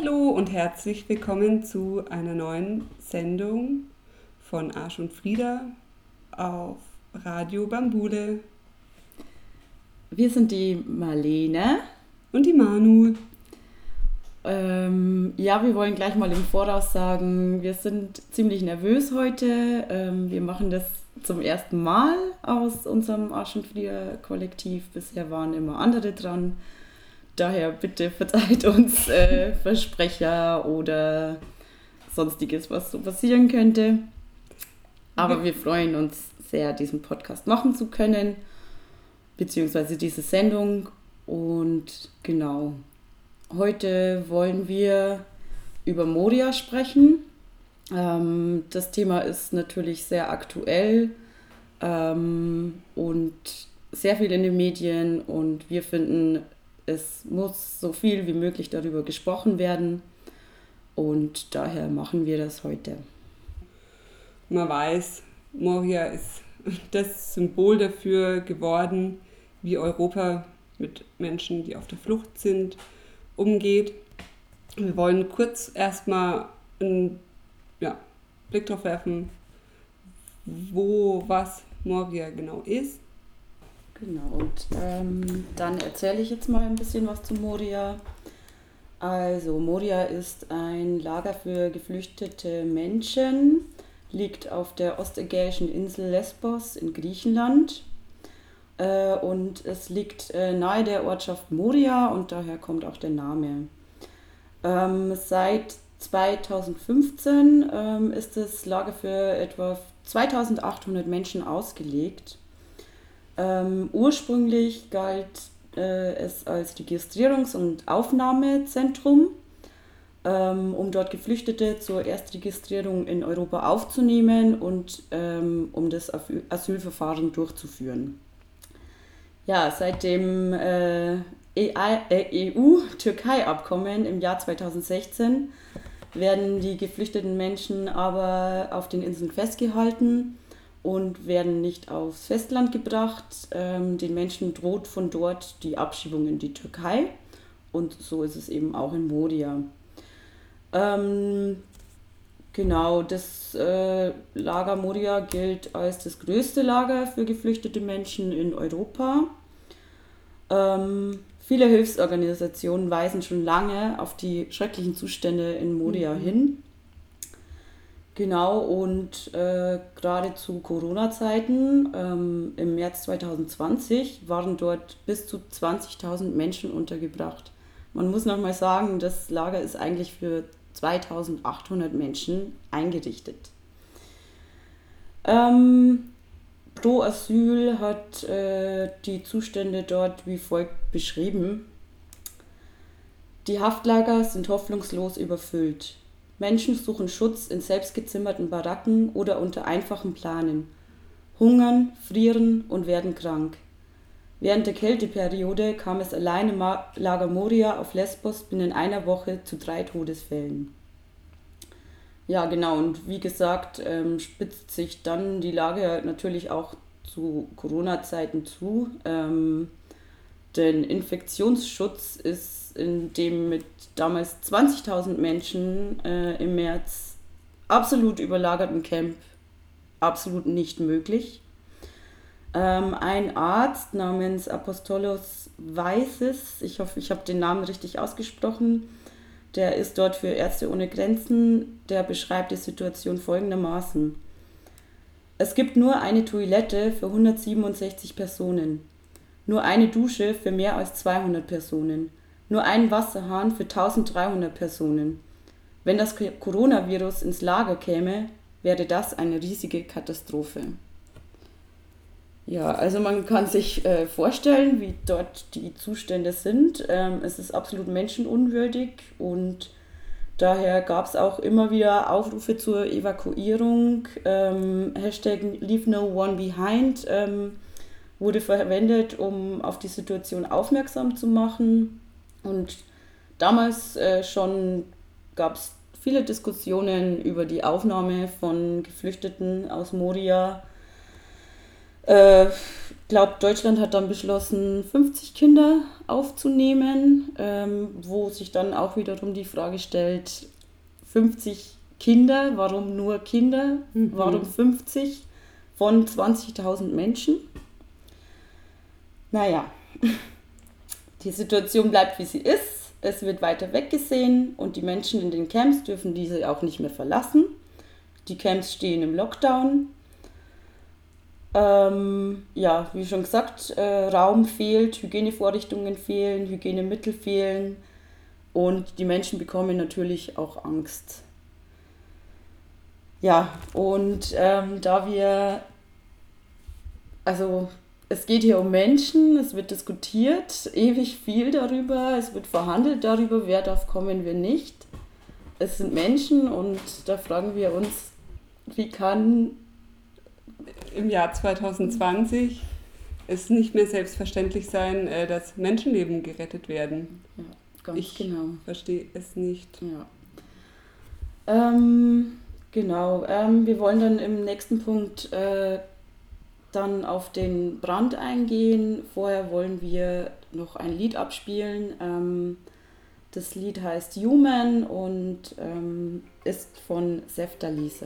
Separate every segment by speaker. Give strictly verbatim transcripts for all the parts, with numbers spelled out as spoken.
Speaker 1: Hallo und herzlich willkommen zu einer neuen Sendung von Arsch und Frieda auf Radio Bambule.
Speaker 2: Wir sind die Marlene.
Speaker 1: Und die Manu.
Speaker 2: Ähm, ja, wir wollen gleich mal im Voraus sagen, wir sind ziemlich nervös heute. Ähm, wir machen das zum ersten Mal aus unserem Arsch und Frieda Kollektiv. Bisher waren immer andere dran. Daher bitte verzeiht uns äh, Versprecher oder sonstiges, was so passieren könnte. Aber wir freuen uns sehr, diesen Podcast machen zu können, beziehungsweise diese Sendung. Und genau, heute wollen wir über Moria sprechen. Ähm, das Thema ist natürlich sehr aktuell ähm, und sehr viel in den Medien, und wir finden, es muss so viel wie möglich darüber gesprochen werden, und daher machen wir das heute.
Speaker 1: Man weiß, Moria ist das Symbol dafür geworden, wie Europa mit Menschen, die auf der Flucht sind, umgeht. Wir wollen kurz erstmal einen ja, Blick darauf werfen, wo was Moria genau ist.
Speaker 2: Genau, und ähm, dann erzähle ich jetzt mal ein bisschen was zu Moria. Also, Moria ist ein Lager für geflüchtete Menschen, liegt auf der ostägäischen Insel Lesbos in Griechenland. Äh, und es liegt äh, nahe der Ortschaft Moria, und daher kommt auch der Name. Ähm, seit zweitausendfünfzehn ähm, ist das Lager für etwa zweitausendachthundert Menschen ausgelegt. Ähm, ursprünglich galt äh, es als Registrierungs- und Aufnahmezentrum, ähm, um dort Geflüchtete zur Erstregistrierung in Europa aufzunehmen und ähm, um das Asylverfahren durchzuführen. Ja, seit dem äh, E U-Türkei-Abkommen im Jahr zweitausendsechzehn werden die geflüchteten Menschen aber auf den Inseln festgehalten und werden nicht aufs Festland gebracht. Ähm, den Menschen droht von dort die Abschiebung in die Türkei, und so ist es eben auch in Moria. Ähm, genau, das äh, Lager Moria gilt als das größte Lager für geflüchtete Menschen in Europa. Ähm, viele Hilfsorganisationen weisen schon lange auf die schrecklichen Zustände in Moria mhm. hin. Genau, und äh, gerade zu Corona-Zeiten, ähm, im März zweitausendzwanzig, waren dort bis zu zwanzigtausend Menschen untergebracht. Man muss nochmal sagen, das Lager ist eigentlich für zweitausendachthundert Menschen eingerichtet. Ähm, Pro Asyl hat äh, die Zustände dort wie folgt beschrieben: Die Haftlager sind hoffnungslos überfüllt. Menschen suchen Schutz in selbstgezimmerten Baracken oder unter einfachen Planen, hungern, frieren und werden krank. Während der Kälteperiode kam es allein im Lager Moria auf Lesbos binnen einer Woche zu drei Todesfällen. Ja, genau, und wie gesagt, ähm, spitzt sich dann die Lage natürlich auch zu Corona-Zeiten zu. Ähm, denn Infektionsschutz ist in dem mit damals zwanzigtausend Menschen äh, im März absolut überlagerten Camp absolut nicht möglich. Ähm, ein Arzt namens Apostolos Weises, ich hoffe, ich habe den Namen richtig ausgesprochen, der ist dort für Ärzte ohne Grenzen, der beschreibt die Situation folgendermaßen: Es gibt nur eine Toilette für hundertsiebenundsechzig Personen, nur eine Dusche für mehr als zweihundert Personen, nur einen Wasserhahn für eintausenddreihundert Personen. Wenn das Coronavirus ins Lager käme, wäre das eine riesige Katastrophe. Ja, also man kann sich äh, vorstellen, wie dort die Zustände sind. Ähm, es ist absolut menschenunwürdig, und daher gab es auch immer wieder Aufrufe zur Evakuierung. Ähm, Hashtag Leave No One Behind ähm, wurde verwendet, um auf die Situation aufmerksam zu machen. Und damals äh, schon gab es viele Diskussionen über die Aufnahme von Geflüchteten aus Moria. Äh, ich glaube, Deutschland hat dann beschlossen, fünfzig Kinder aufzunehmen, ähm, wo sich dann auch wiederum die Frage stellt, fünfzig Kinder, warum nur Kinder,
Speaker 1: Mhm.
Speaker 2: warum fünfzig von zwanzigtausend Menschen? Naja, die Situation bleibt, wie sie ist. Es wird weiter weggesehen und die Menschen in den Camps dürfen diese auch nicht mehr verlassen. Die Camps stehen im Lockdown. Ähm, ja, wie schon gesagt, äh, Raum fehlt, Hygienevorrichtungen fehlen, Hygienemittel fehlen und die Menschen bekommen natürlich auch Angst. Ja, und ähm, da wir, also es geht hier um Menschen, es wird diskutiert, ewig viel darüber, es wird verhandelt darüber, wer darf kommen, wer nicht. Es sind Menschen und da fragen wir uns, wie kann
Speaker 1: Im Jahr zwanzig zwanzig es nicht mehr selbstverständlich sein, äh, dass Menschenleben gerettet werden.
Speaker 2: Ja, ganz
Speaker 1: Ich
Speaker 2: genau.
Speaker 1: verstehe es nicht.
Speaker 2: Ja. Ähm, genau. Ähm, wir wollen dann im nächsten Punkt äh, dann auf den Brand eingehen. Vorher wollen wir noch ein Lied abspielen. Ähm, das Lied heißt Human und ähm, ist von Seftalisa.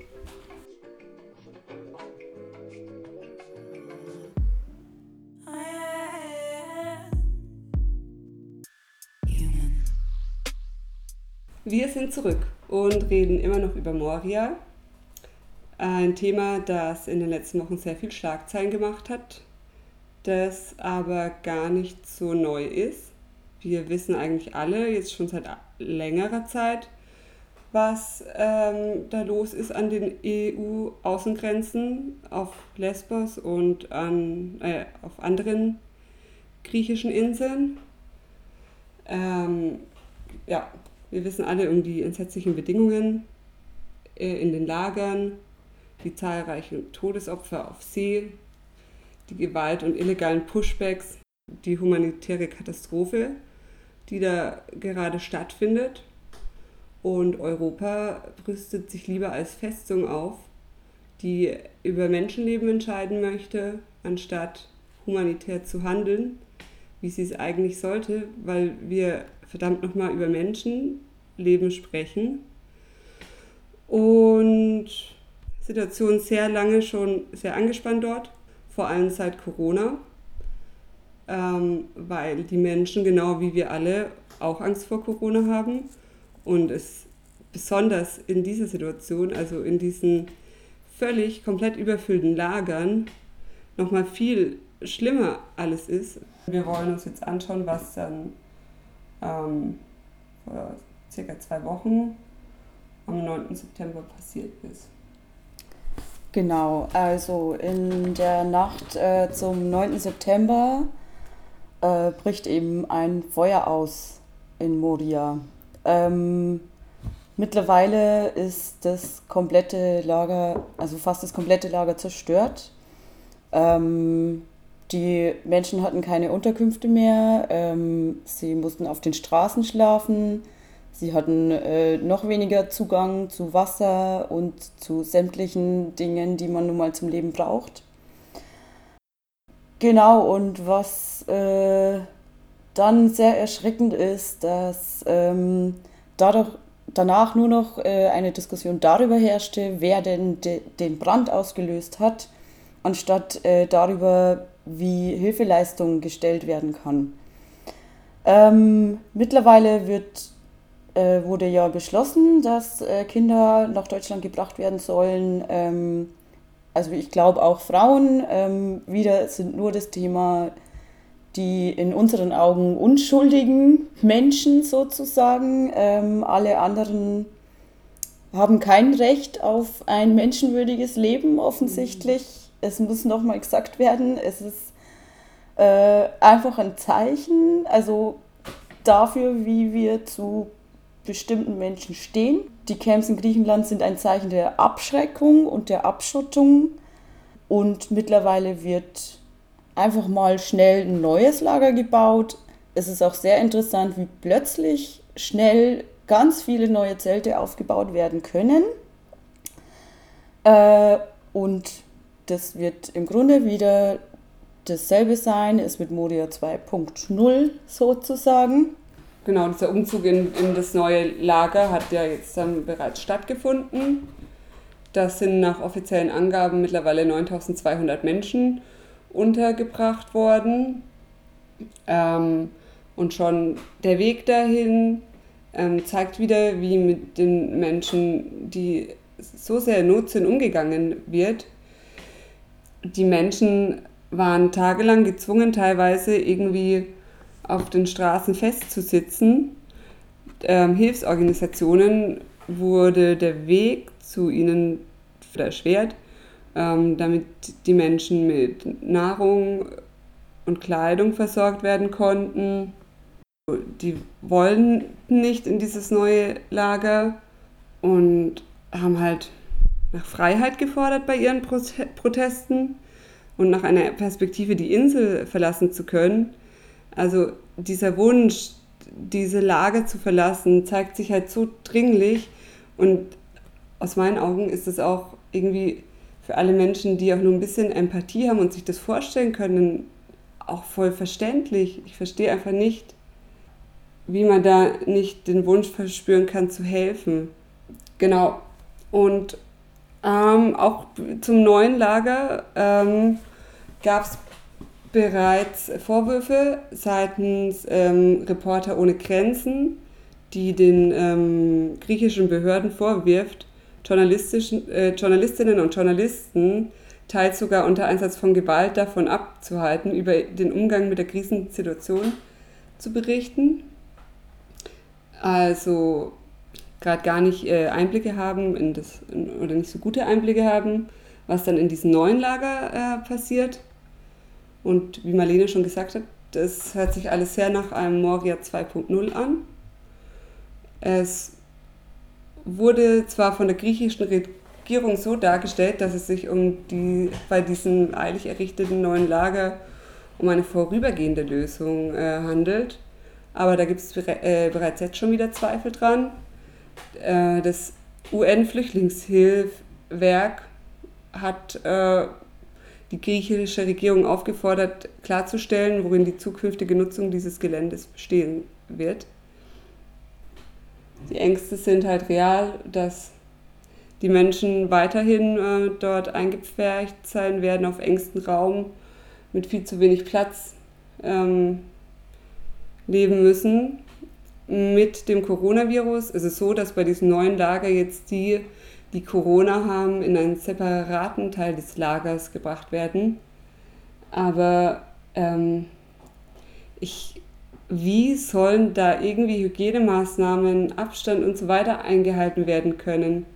Speaker 1: Wir sind zurück und reden immer noch über Moria. Ein Thema, das in den letzten Wochen sehr viel Schlagzeilen gemacht hat, das aber gar nicht so neu ist. Wir wissen eigentlich alle, jetzt schon seit längerer Zeit, was ähm, da los ist an den E U-Außengrenzen auf Lesbos und an, äh, auf anderen griechischen Inseln. Ähm, ja, wir wissen alle um die entsetzlichen Bedingungen äh, in den Lagern, die zahlreichen Todesopfer auf See, die Gewalt und illegalen Pushbacks, die humanitäre Katastrophe, die da gerade stattfindet. Und Europa brüstet sich lieber als Festung auf, die über Menschenleben entscheiden möchte, anstatt humanitär zu handeln, wie sie es eigentlich sollte, weil wir verdammt nochmal über Menschenleben sprechen. Und Situation sehr lange schon sehr angespannt dort, vor allem seit Corona, ähm, weil die Menschen, genau wie wir alle, auch Angst vor Corona haben und es besonders in dieser Situation, also in diesen völlig komplett überfüllten Lagern, nochmal viel schlimmer alles ist. Wir wollen uns jetzt anschauen, was dann ähm, vor circa zwei Wochen am neunten September passiert ist.
Speaker 2: Genau, also in der Nacht äh, zum neunten September äh, bricht eben ein Feuer aus in Moria. Ähm, mittlerweile ist das komplette Lager, also fast das komplette Lager zerstört. Ähm, die Menschen hatten keine Unterkünfte mehr, ähm, sie mussten auf den Straßen schlafen. Sie hatten äh, noch weniger Zugang zu Wasser und zu sämtlichen Dingen, die man nun mal zum Leben braucht. Genau, und was äh, dann sehr erschreckend ist, dass ähm, dadurch, danach nur noch äh, eine Diskussion darüber herrschte, wer denn de, den Brand ausgelöst hat, anstatt äh, darüber, wie Hilfeleistung gestellt werden kann. Ähm, mittlerweile wird wurde ja beschlossen, dass äh, Kinder nach Deutschland gebracht werden sollen. Ähm, also ich glaube auch Frauen. Ähm, wieder sind nur das Thema die in unseren Augen unschuldigen Menschen sozusagen. Ähm, alle anderen haben kein Recht auf ein menschenwürdiges Leben offensichtlich. Mhm. Es muss nochmal gesagt werden, es ist äh, einfach ein Zeichen, also dafür, wie wir zu bestimmten Menschen stehen. Die Camps in Griechenland sind ein Zeichen der Abschreckung und der Abschottung und mittlerweile wird einfach mal schnell ein neues Lager gebaut. Es ist auch sehr interessant, wie plötzlich schnell ganz viele neue Zelte aufgebaut werden können. Äh, und das wird im Grunde wieder dasselbe sein, es wird Moria zwei Punkt null sozusagen.
Speaker 1: Genau, dieser Umzug in, in das neue Lager hat ja jetzt dann bereits stattgefunden. Das sind nach offiziellen Angaben mittlerweile neuntausendzweihundert Menschen untergebracht worden. Ähm, und schon der Weg dahin ähm, zeigt wieder, wie mit den Menschen, die so sehr in Not sind, umgegangen wird. Die Menschen waren tagelang gezwungen, teilweise irgendwie auf den Straßen festzusitzen. Ähm, Hilfsorganisationen wurde der Weg zu ihnen erschwert, ähm, damit die Menschen mit Nahrung und Kleidung versorgt werden konnten. Die wollten nicht in dieses neue Lager und haben halt nach Freiheit gefordert bei ihren Protesten und nach einer Perspektive, die Insel verlassen zu können. Also dieser Wunsch, diese Lager zu verlassen, zeigt sich halt so dringlich und aus meinen Augen ist es auch irgendwie für alle Menschen, die auch nur ein bisschen Empathie haben und sich das vorstellen können, auch voll verständlich. Ich verstehe einfach nicht, wie man da nicht den Wunsch verspüren kann, zu helfen. Genau. Und ähm, auch zum neuen Lager ähm, gab es bereits Vorwürfe seitens ähm, Reporter ohne Grenzen, die den ähm, griechischen Behörden vorwirft, Journalistischen, äh, Journalistinnen und Journalisten teils sogar unter Einsatz von Gewalt davon abzuhalten, über den Umgang mit der Krisensituation zu berichten. Also gerade gar nicht äh, Einblicke haben in das, in, oder nicht so gute Einblicke haben, was dann in diesem neuen Lager äh, passiert. Und wie Marlene schon gesagt hat, das hört sich alles sehr nach einem Moria zwei Punkt null an. Es wurde zwar von der griechischen Regierung so dargestellt, dass es sich um die bei diesem eilig errichteten neuen Lager um eine vorübergehende Lösung äh, handelt, aber da gibt es bere- äh, bereits jetzt schon wieder Zweifel dran. Äh, das U N-Flüchtlingshilfswerk hat äh, die griechische Regierung aufgefordert, klarzustellen, worin die zukünftige Nutzung dieses Geländes bestehen wird. Die Ängste sind halt real, dass die Menschen weiterhin äh, dort eingepfercht sein werden auf engstem Raum mit viel zu wenig Platz ähm, leben müssen. Mit dem Coronavirus ist es so, dass bei diesem neuen Lager jetzt die, die Corona haben, in einen separaten Teil des Lagers gebracht werden. Aber ähm, ich, wie sollen da irgendwie Hygienemaßnahmen, Abstand und so weiter eingehalten werden können?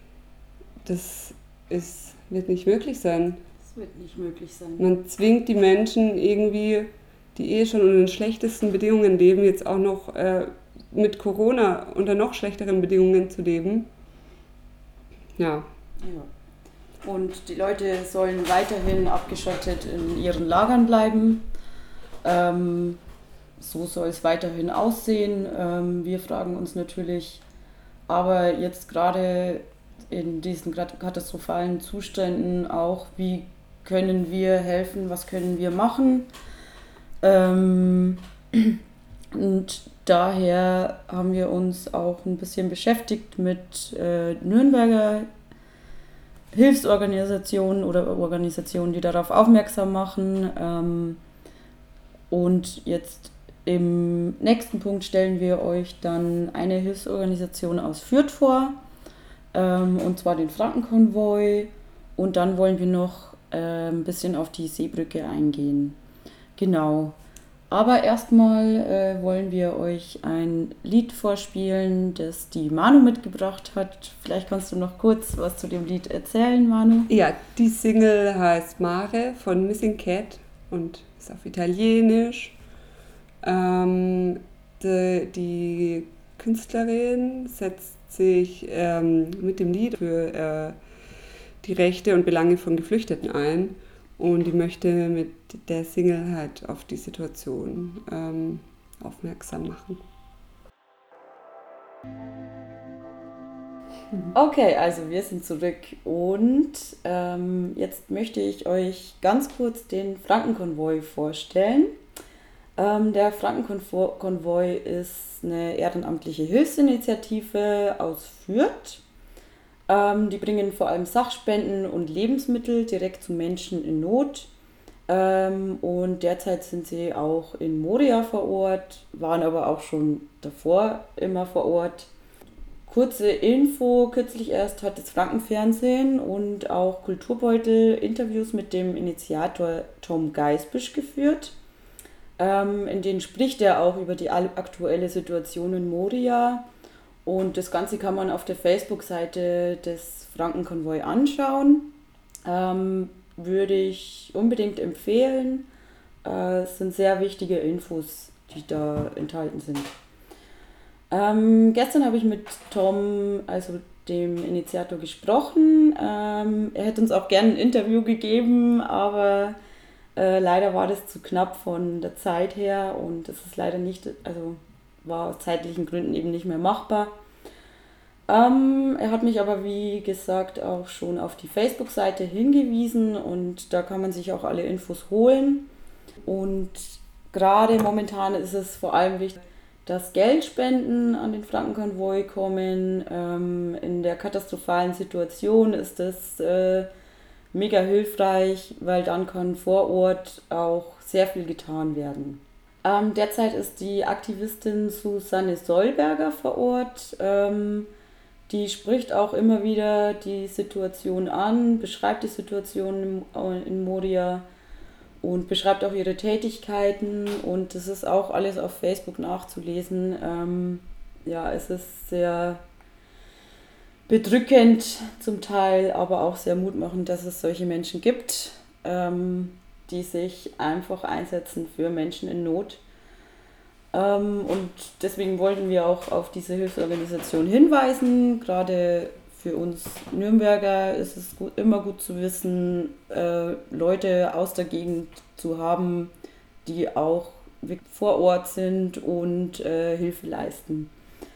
Speaker 1: Das ist, wird nicht möglich sein.
Speaker 2: Das wird nicht möglich sein.
Speaker 1: Man zwingt die Menschen irgendwie, die eh schon unter den schlechtesten Bedingungen leben, jetzt auch noch äh, mit Corona unter noch schlechteren Bedingungen zu leben. Ja.
Speaker 2: Ja. Und die Leute sollen weiterhin abgeschottet in ihren Lagern bleiben. Ähm, so soll es weiterhin aussehen. Ähm, wir fragen uns natürlich, aber jetzt gerade in diesen katastrophalen Zuständen auch, wie können wir helfen, was können wir machen? Ähm, und daher haben wir uns auch ein bisschen beschäftigt mit äh, Nürnberger Hilfsorganisationen oder Organisationen, die darauf aufmerksam machen. Ähm, und jetzt im nächsten Punkt stellen wir euch dann eine Hilfsorganisation aus Fürth vor, ähm, und zwar den Frankenkonvoi. Und dann wollen wir noch äh, ein bisschen auf die Seebrücke eingehen. Genau. Aber erstmal äh, wollen wir euch ein Lied vorspielen, das die Manu mitgebracht hat. Vielleicht kannst du noch kurz was zu dem Lied erzählen, Manu.
Speaker 1: Ja, die Single heißt Mare von Missing Cat und ist auf Italienisch. Ähm, die, die Künstlerin setzt sich ähm, mit dem Lied für äh, die Rechte und Belange von Geflüchteten ein. Und die möchte mit der Single halt auf die Situation ähm, aufmerksam machen.
Speaker 2: Okay, also wir sind zurück und ähm, jetzt möchte ich euch ganz kurz den Frankenkonvoi vorstellen. Ähm, der Frankenkonvoi ist eine ehrenamtliche Hilfsinitiative aus Fürth. Ähm, die bringen vor allem Sachspenden und Lebensmittel direkt zu Menschen in Not. Ähm, und derzeit sind sie auch in Moria vor Ort, waren aber auch schon davor immer vor Ort. Kurze Info, kürzlich erst hat das Frankenfernsehen und auch Kulturbeutel Interviews mit dem Initiator Tom Geisbisch geführt. Ähm, in denen spricht er auch über die aktuelle Situation in Moria. Und das Ganze kann man auf der Facebook-Seite des Frankenkonvoi anschauen. Ähm, würde ich unbedingt empfehlen. Äh, es sind sehr wichtige Infos, die da enthalten sind. Ähm, gestern habe ich mit Tom, also dem Initiator, gesprochen. Ähm, er hätte uns auch gerne ein Interview gegeben, aber äh, leider war das zu knapp von der Zeit her und es ist leider nicht, also war aus zeitlichen Gründen eben nicht mehr machbar. Ähm, er hat mich aber, wie gesagt, auch schon auf die Facebook-Seite hingewiesen und da kann man sich auch alle Infos holen. Und gerade momentan ist es vor allem wichtig, dass Geldspenden an den Frankenkonvoi kommen. Ähm, in der katastrophalen Situation ist das äh, mega hilfreich, weil dann kann vor Ort auch sehr viel getan werden. Ähm, derzeit ist die Aktivistin Susanne Solberger vor Ort. Ähm, die spricht auch immer wieder die Situation an, beschreibt die Situation in, in Moria und beschreibt auch ihre Tätigkeiten und das ist auch alles auf Facebook nachzulesen. Ähm, ja, es ist sehr bedrückend zum Teil, aber auch sehr mutmachend, dass es solche Menschen gibt, ähm, die sich einfach einsetzen für Menschen in Not. Ähm, und deswegen wollten wir auch auf diese Hilfsorganisation hinweisen. Gerade für uns Nürnberger ist es gut, immer gut zu wissen, äh, Leute aus der Gegend zu haben, die auch vor Ort sind und äh, Hilfe leisten.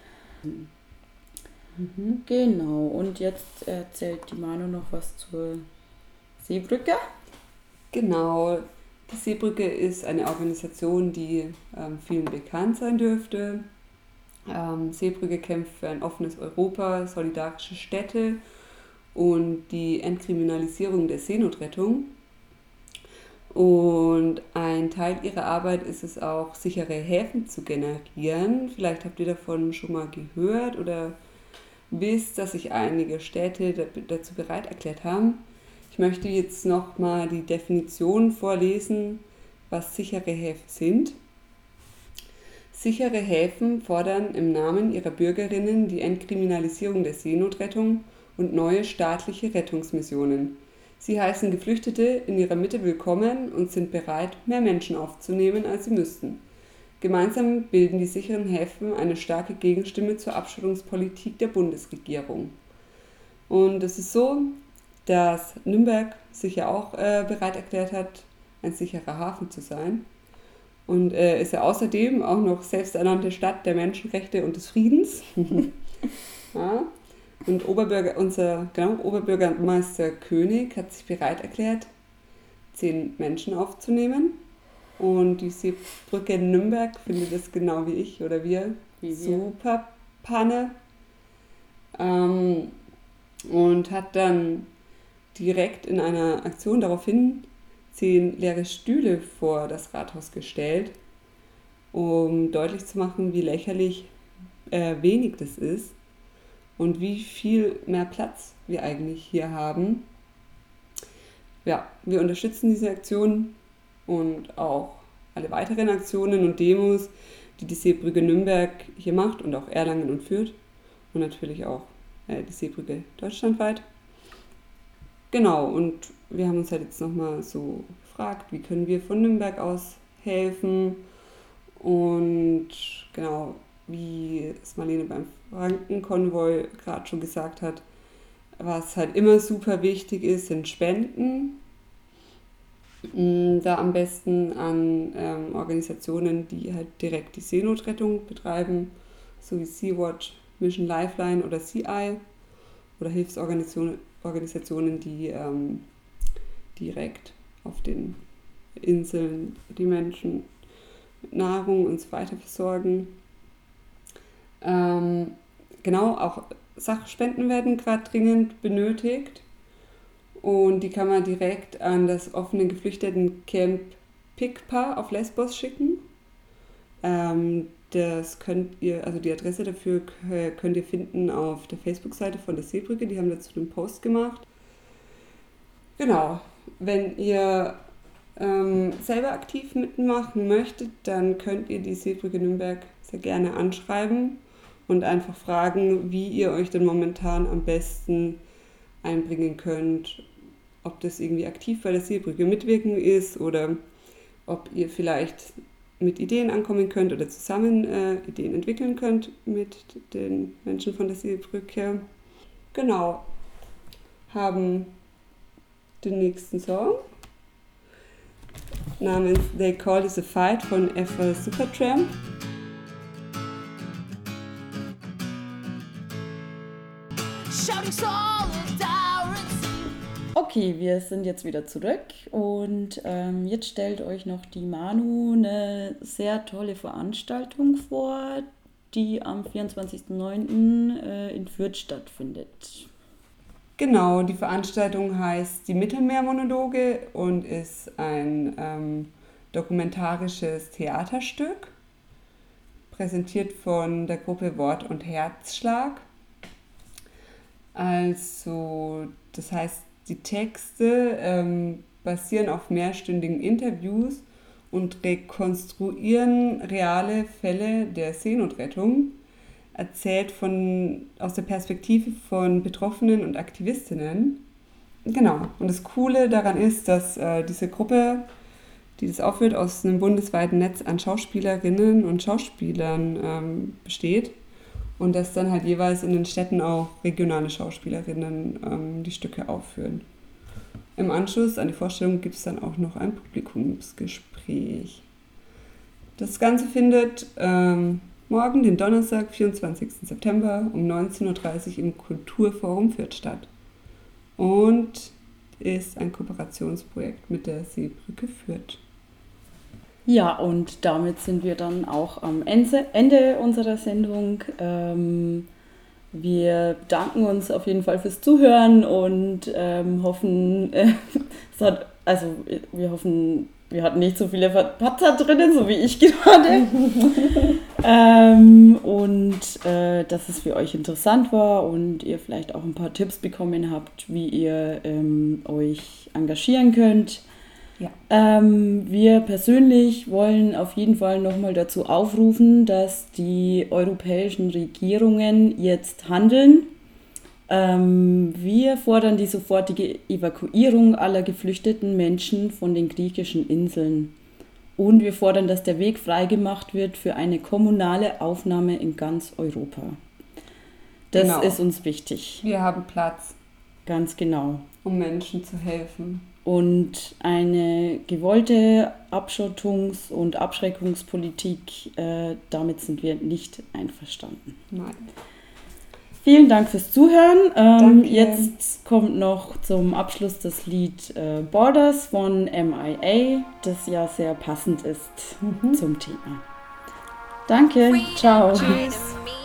Speaker 2: Mhm. Genau, und jetzt erzählt die Manu noch was zur Seebrücke.
Speaker 1: Genau, die Seebrücke ist eine Organisation, die ähm, vielen bekannt sein dürfte. Ähm, Seebrücke kämpft für ein offenes Europa, solidarische Städte und die Entkriminalisierung der Seenotrettung. Und ein Teil ihrer Arbeit ist es auch, sichere Häfen zu generieren. Vielleicht habt ihr davon schon mal gehört oder wisst, dass sich einige Städte dazu bereit erklärt haben. Ich möchte jetzt nochmal die Definition vorlesen, was sichere Häfen sind. Sichere Häfen fordern im Namen ihrer Bürgerinnen die Entkriminalisierung der Seenotrettung und neue staatliche Rettungsmissionen. Sie heißen Geflüchtete in ihrer Mitte willkommen und sind bereit, mehr Menschen aufzunehmen, als sie müssten. Gemeinsam bilden die sicheren Häfen eine starke Gegenstimme zur Abschottungspolitik der Bundesregierung. Und es ist so, dass Nürnberg sich ja auch äh, bereit erklärt hat, ein sicherer Hafen zu sein. Und äh, ist ja außerdem auch noch selbsternannte Stadt der Menschenrechte und des Friedens. Ja. Und Oberbürger, unser genau, Oberbürgermeister König hat sich bereit erklärt, zehn Menschen aufzunehmen. Und die Seebrücke in Nürnberg findet das genau wie ich oder wir, wie wir. super Panne. Ähm, und hat dann direkt in einer Aktion daraufhin zehn leere Stühle vor das Rathaus gestellt, um deutlich zu machen, wie lächerlich äh, wenig das ist und wie viel mehr Platz wir eigentlich hier haben. Ja, wir unterstützen diese Aktion und auch alle weiteren Aktionen und Demos, die die Seebrücke Nürnberg hier macht und auch Erlangen und Fürth und natürlich auch äh, die Seebrücke deutschlandweit. Genau, und wir haben uns halt jetzt nochmal so gefragt, wie können wir von Nürnberg aus helfen und genau, wie es Marlene beim Frankenkonvoi gerade schon gesagt hat, was halt immer super wichtig ist, sind Spenden. Da am besten an ähm, Organisationen, die halt direkt die Seenotrettung betreiben, so wie Sea-Watch, Mission Lifeline oder Sea Eye. oder Hilfsorganisationen, Organisationen, die ähm, direkt auf den Inseln die Menschen mit Nahrung und so weiter versorgen. Ähm, genau, auch Sachspenden werden gerade dringend benötigt und die kann man direkt an das offene Geflüchtetencamp Pikpa auf Lesbos schicken. Ähm, das könnt ihr, also die Adresse dafür könnt ihr finden auf der Facebook-Seite von der Seebrücke, die haben dazu einen Post gemacht. Genau, wenn ihr ähm, selber aktiv mitmachen möchtet, dann könnt ihr die Seebrücke Nürnberg sehr gerne anschreiben und einfach fragen, wie ihr euch denn momentan am besten einbringen könnt. Ob das irgendwie aktiv bei der Seebrücke mitwirken ist oder ob ihr vielleicht mit Ideen ankommen könnt oder zusammen äh, Ideen entwickeln könnt mit den Menschen von der Seebrücke. Genau, haben den nächsten Song namens They Call This a Fight von F Supertramp.
Speaker 2: Okay, wir sind jetzt wieder zurück und ähm, jetzt stellt euch noch die Manu eine sehr tolle Veranstaltung vor, die am vierundzwanzigsten neunten äh, in Fürth stattfindet.
Speaker 1: Genau, die Veranstaltung heißt Die Mittelmeermonologe und ist ein ähm, dokumentarisches Theaterstück, präsentiert von der Gruppe Wort und Herzschlag. Also, das heißt, die Texte ähm, basieren auf mehrstündigen Interviews und rekonstruieren reale Fälle der Seenotrettung, erzählt von, aus der Perspektive von Betroffenen und Aktivistinnen. Genau, und das Coole daran ist, dass äh, diese Gruppe, die das aufführt, aus einem bundesweiten Netz an Schauspielerinnen und Schauspielern ähm, besteht. Und dass dann halt jeweils in den Städten auch regionale Schauspielerinnen ähm, die Stücke aufführen. Im Anschluss an die Vorstellung gibt es dann auch noch ein Publikumsgespräch. Das Ganze findet ähm, morgen, den Donnerstag, vierundzwanzigsten September um neunzehn Uhr dreißig im Kulturforum Fürth statt. Und ist ein Kooperationsprojekt mit der Seebrücke Fürth.
Speaker 2: Ja, und damit sind wir dann auch am Ende unserer Sendung. Ähm, wir danken uns auf jeden Fall fürs Zuhören und ähm, hoffen, äh, es hat, also wir hoffen, wir hatten nicht so viele Patzer drinnen, so wie ich gerade. ähm, und äh, dass es für euch interessant war und ihr vielleicht auch ein paar Tipps bekommen habt, wie ihr ähm, euch engagieren könnt. Ja. Ähm, wir persönlich wollen auf jeden Fall nochmal dazu aufrufen, dass die europäischen Regierungen jetzt handeln. Ähm, wir fordern die sofortige Evakuierung aller geflüchteten Menschen von den griechischen Inseln. Und wir fordern, dass der Weg freigemacht wird für eine kommunale Aufnahme in ganz Europa. Das genau. ist uns wichtig.
Speaker 1: Wir haben Platz.
Speaker 2: Ganz genau.
Speaker 1: Um Menschen zu helfen.
Speaker 2: Und eine gewollte Abschottungs- und Abschreckungspolitik, äh, damit sind wir nicht einverstanden.
Speaker 1: Nein.
Speaker 2: Vielen Dank fürs Zuhören. Ähm, jetzt kommt noch zum Abschluss das Lied äh, Borders von M I A, das ja sehr passend ist mhm. zum Thema. Danke, ciao.
Speaker 1: Tschüss.